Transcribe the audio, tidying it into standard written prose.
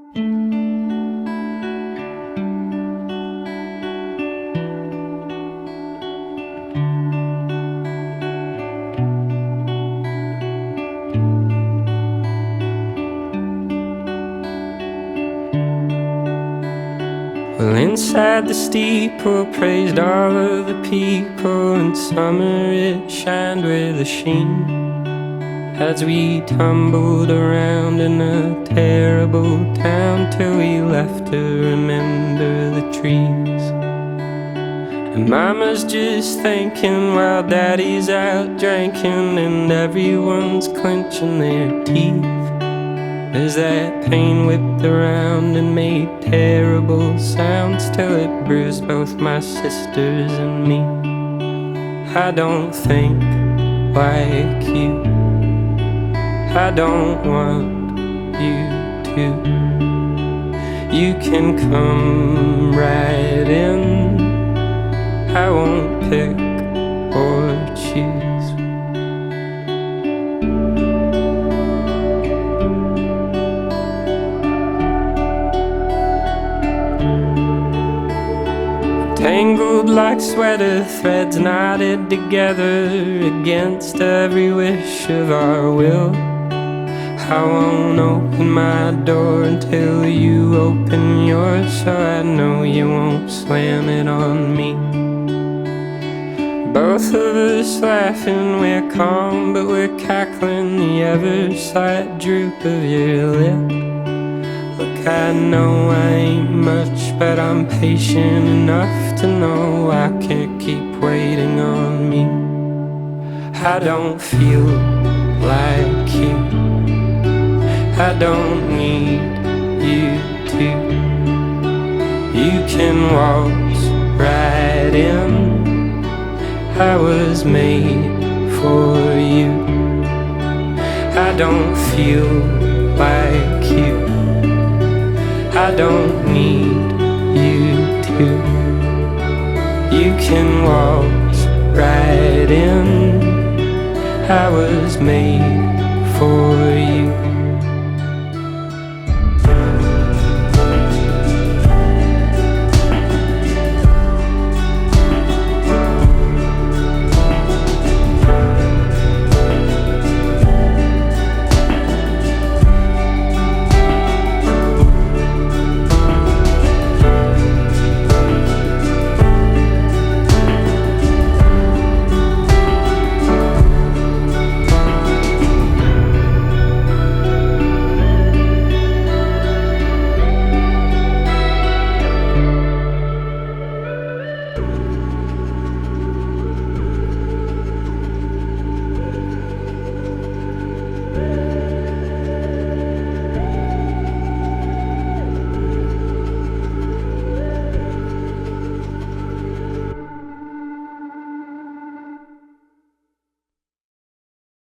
Well, inside the steeple praised all of the people. In summer it shined with a sheen, as we tumbled around in a terrible town till we left to remember the trees. And mama's just thinking while daddy's out drinking, and everyone's clenching their teeth as that pain whipped around and made terrible sounds till it bruised both my sisters and me. I don't think like you, I don't want you to. You can come right in, I won't pick or choose. Tangled like sweater threads knotted together against every wish of our will. I won't open my door until you open yours, so I know you won't slam it on me. Both of us laughing, we're calm but we're cackling, the ever slight droop of your lip. Look, I know I ain't much, but I'm patient enough to know I can't keep waiting on me. I don't feel like you, I don't need you to. You can waltz right in, I was made for you. I don't feel like you, I don't need you to. You can waltz right in, I was made for you.